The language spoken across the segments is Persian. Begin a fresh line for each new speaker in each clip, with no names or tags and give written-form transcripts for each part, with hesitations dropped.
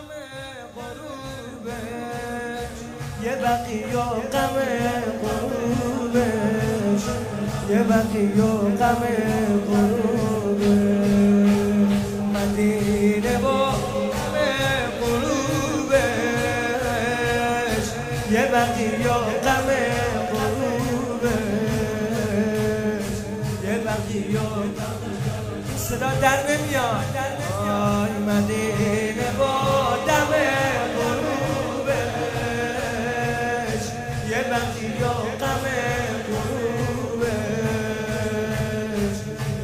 غم غروبش، یه بقی و غم غروبش، یه بقی و غم غروبش، مدینه با غم غروبش، یه بقی و غم غروبش، یه بقی و صدا در نمیاد. آی مدینه با دم غروبش، یه بقی و غم غروبش،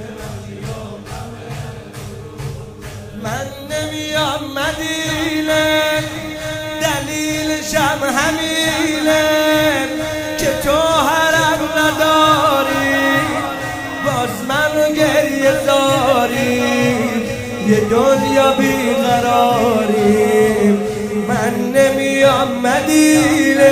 من نمیام مدینه دلیلشم همینه که تو حرم نداری، باز من گریه زاری، یه دنیا بیقراری. من نمیام مدینه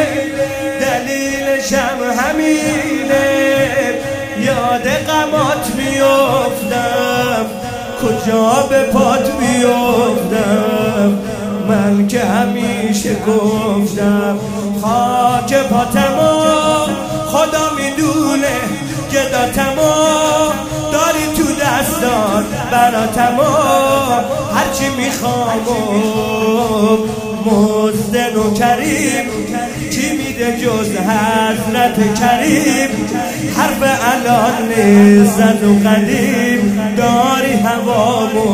دلیلشم همینه، یاد غمات میافتم کجا به پات بیافتم. من که همیشه گفتم خاک پاتمو خدا میدونه، گداتمو داری تو دستان براتمو، هرچی میخوام مزد نوکریم، چی میده جز حضرت کریم. حرف الان لذت و قدیم داری هوامو،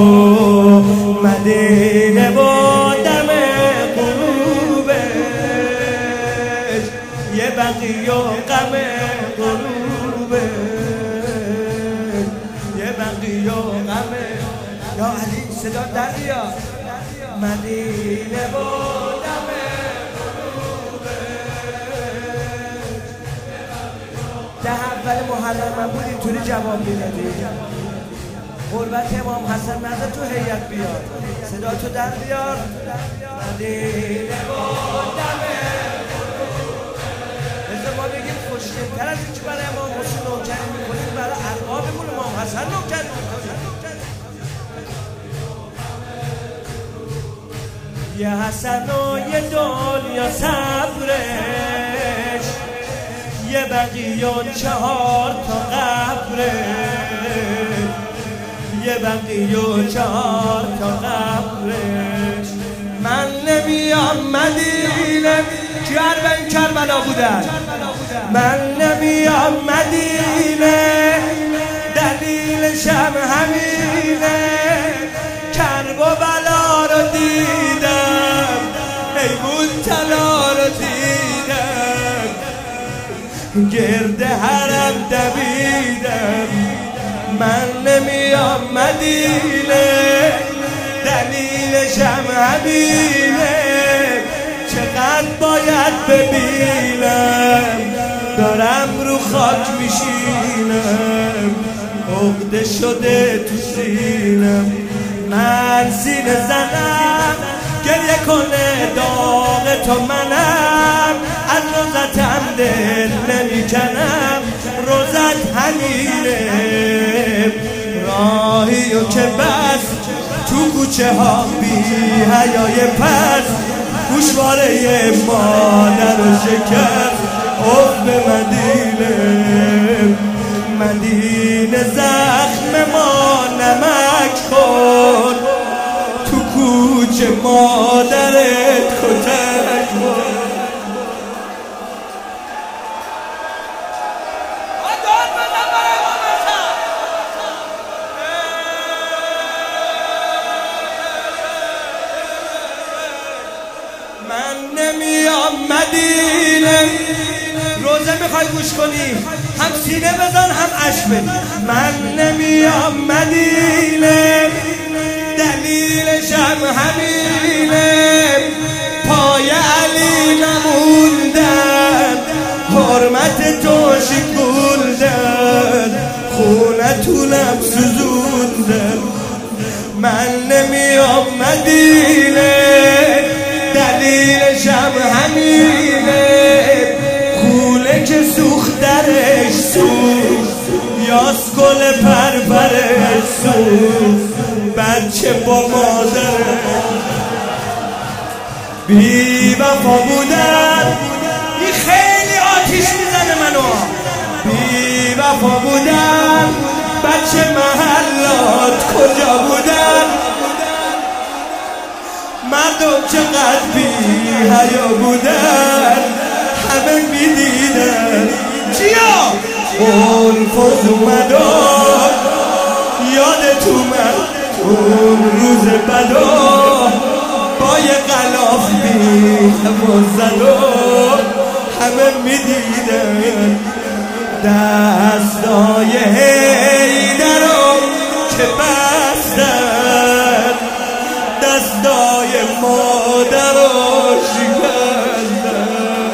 مدینه با دم غروبش، یه بقی و غم غروبش، یه بقی و غم. یا علی صدا در بیاد. مدینه با دم غروبش. ده اول محرم من بود اینطوری جواب میدادی. قربت امام حسن نظر تو هیئت بیاد، صدا تو در بیار. مدینه با دم غروبش. بذار ما بگیم خوشگل‌تر از اینکه برای امام حسین نوکری میکنیم برای اربابمون امام حسن نوکری میکنیم. یه حسن و یه دنیا صبرش، یه بقی و 4 تا قبرش، یه بقی و 4 تا قبرش. من نمیام مدینه که اربعین کربلا بودن، من نمیام مدینه دلیلشم همینه، کرب و بلا رو دیدم، میمون طلا رو دیدم، گرد حرم دویدم. من نمیام مدینه دلیلشم همینه، چقدر باید ببینم دارم رو خاک میشینم، عقده شده تو سینم. من سینه زنم گریه کنه داغ تو منم، از روزتم دل نمیکنم، روزت همینه. راهیو که بس تو کوچه ها بی حیای پس، گوشواره مادر و شکست اوف به مدینه. مدینه زخم ما نمک خور، تو کوچه مادرت کتک خور. من نمیام مدینه، روزه میخوای گوش کنی هم سینه بزن هم عشق بدی. من نمیام مدینه دلیلشم همینه، پای علی نموندن، حرمت تو شکوندن، خونتونم سوزوندن. من نمیام مدینه دلیلشم همینه، کوله که سوخت درش سوخت، یاس گل پرپرش سوخت، بچه با مادرش بی وفا بودن این خیلی آتیش میزنه منو. بی وفا بودن بچه محلات کجا بودن؟ مردم چقدر بی حیا بودن همه میدیدن. چیا؟ اون فرز اومدن یادت اومد اون روز بدا با یه غلاف بی‌حواس زدن همه میدیدن. دستای حیدرو که بستن دستای مادرو شکستن.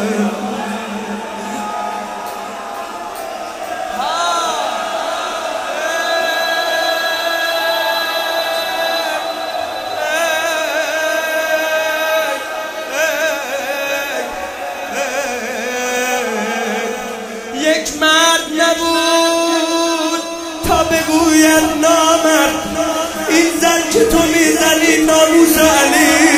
یک مرد نبود تا بگوید نامرد این زن که تو میزنی ناموس علی.